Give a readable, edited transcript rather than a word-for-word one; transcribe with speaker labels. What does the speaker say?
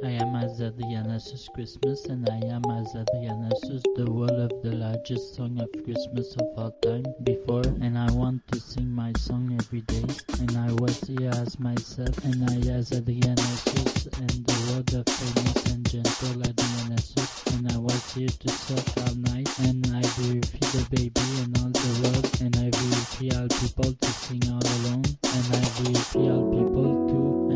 Speaker 1: I am Adrianasus Christmas, and I am Adrianasus, the world of the largest song of Christmas of all time before, and I want to sing my song every day, and I was here as myself, and I as Adrianasus, and the world of famous and gentle Adrianasus, and I was here to talk all night, and I